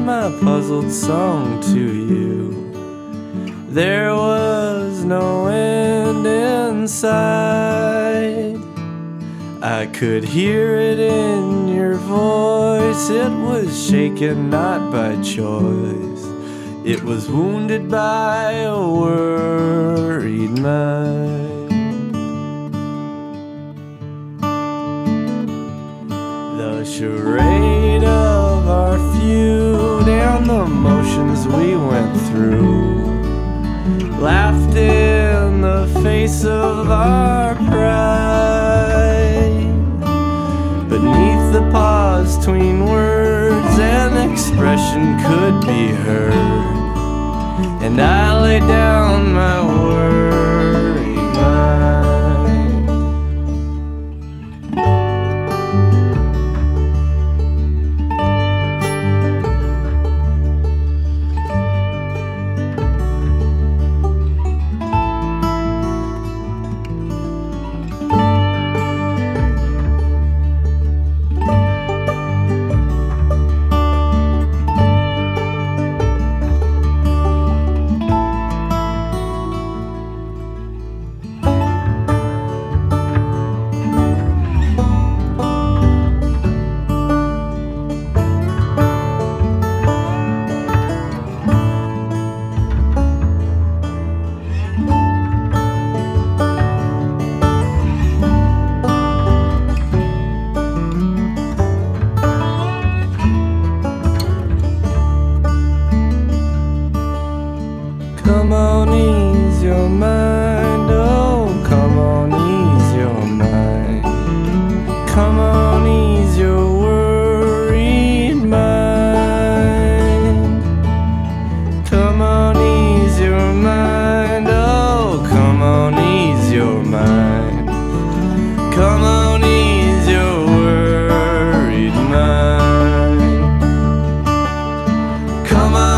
my puzzled song to you. There was no end in sight. I could hear it in your voice. It was shaken not by choice. It was wounded by a worried mind. The charade of our feud and the motions we went through, laughed in the face of our pride. Beneath the pause between words, an expression could be heard, and I lay down my worried mind. Come on, ease your mind. Oh, come on, ease your mind. Come on, ease your worried mind. Come on, ease your mind. Oh, come on, ease your mind. Come on, ease your worried mind. Come on.